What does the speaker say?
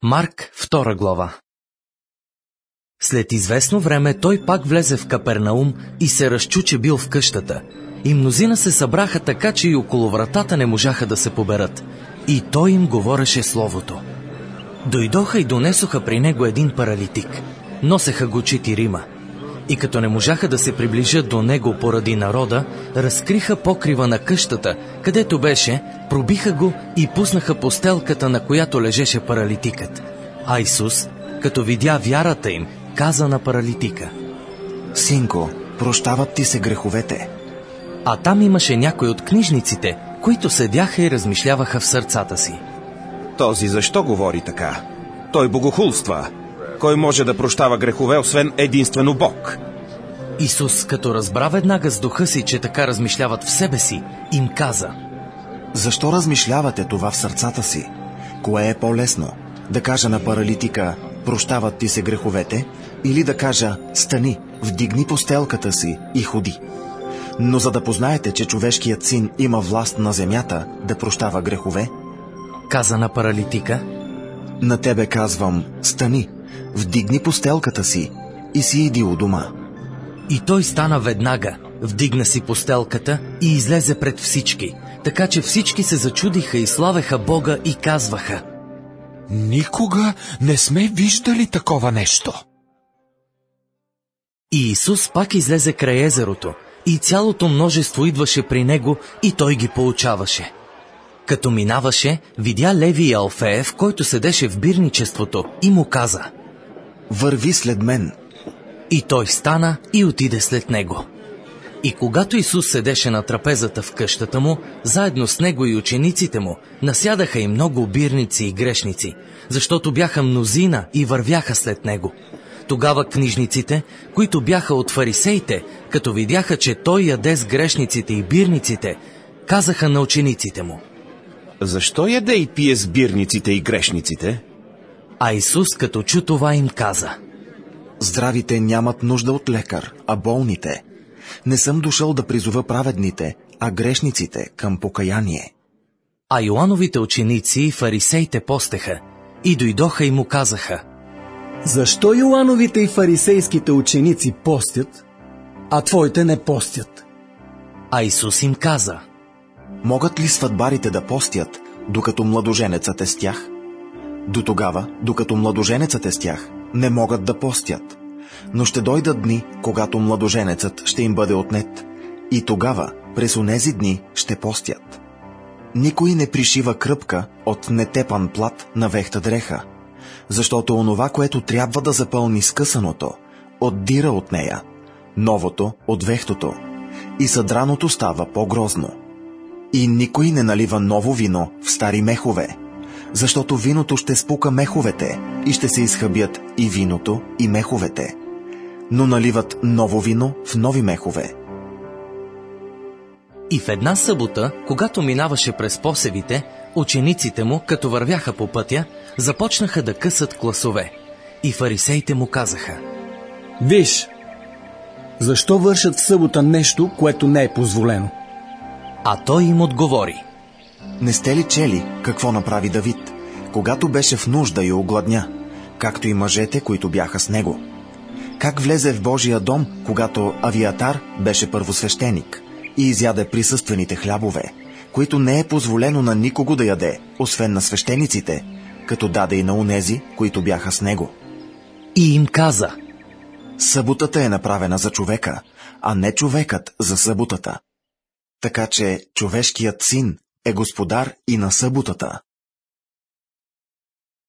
Марк, 2 глава. След известно време той пак влезе в Капернаум и се разчу, че бил в къщата. И мнозина се събраха така, че и около вратата не можаха да се поберат. И той им говореше словото. Дойдоха и донесоха при него един паралитик. Носеха го 4. И като не можаха да се приближат до него поради народа, разкриха покрива на къщата, където беше, пробиха го и пуснаха постелката, на която лежеше паралитикът. А Исус, като видя вярата им, каза на паралитика: Синко, прощават ти се греховете. А там имаше някой от книжниците, които седяха и размишляваха в сърцата си: Този защо говори така? Той богохулства. Кой може да прощава грехове, освен единствено Бог? Исус, като разбра веднага с духа си, че така размишляват в себе си, им каза: Защо размишлявате това в сърцата си? Кое е по-лесно? Да кажа на паралитика: прощават ти се греховете, или да кажа: стани, вдигни постелката си и ходи? Но за да познаете, че човешкият син има власт на земята да прощава грехове, каза на паралитика: на тебе казвам: стани, вдигни постелката си и си иди у дома. И той стана веднага, вдигна си постелката и излезе пред всички, така че всички се зачудиха и славеха Бога и казваха: Никога не сме виждали такова нещо. И Исус пак излезе край езерото, и цялото множество идваше при него, и той ги поучаваше. Като минаваше, видя Леви и Алфеев, който седеше в бирничеството, и му каза: Върви след мен. И той стана и отиде след него. И когато Исус седеше на трапезата в къщата му, заедно с него и учениците му, насядаха и много бирници и грешници, защото бяха мнозина и вървяха след него. Тогава книжниците, които бяха от фарисеите, като видяха, че той яде с грешниците и бирниците, казаха на учениците му: Защо яде и пие с бирниците и грешниците? А Исус, като чу това, им каза: Здравите нямат нужда от лекар, а болните. Не съм дошъл да призова праведните, а грешниците към покаяние. А Йоановите ученици и фарисеите постеха, и дойдоха и му казаха: Защо Йоановите и фарисейските ученици постят, а твоите не постят? А Исус им каза: Могат ли сватбарите да постят, докато младоженецът е с тях? До тогава, докато младоженецът е с тях, не могат да постят. Но ще дойдат дни, когато младоженецът ще им бъде отнет, и тогава, през онези дни, ще постят. Никой не пришива кръпка от нетепан плат на вехта дреха, защото онова, което трябва да запълни скъсаното, отдира от нея, новото от вехтото, и съдраното става по-грозно. И никой не налива ново вино в стари мехове, защото виното ще спука меховете и ще се изхъбят и виното, и меховете. Но наливат ново вино в нови мехове. И в една събота, когато минаваше през посевите, учениците му, като вървяха по пътя, започнаха да късат класове. И фарисеите му казаха: Виж, защо вършат в събота нещо, което не е позволено? А той им отговори: Не сте ли чели какво направи Давид, когато беше в нужда и огладня, както и мъжете, които бяха с него? Как влезе в Божия дом, когато Авиатар беше първосвещеник и изяде присъствените хлябове, които не е позволено на никого да яде, освен на свещениците, като даде и на онези, които бяха с него? И им каза: Съботата е направена за човека, а не човекът за съботата. Така че човешкият син е господар и на съботата.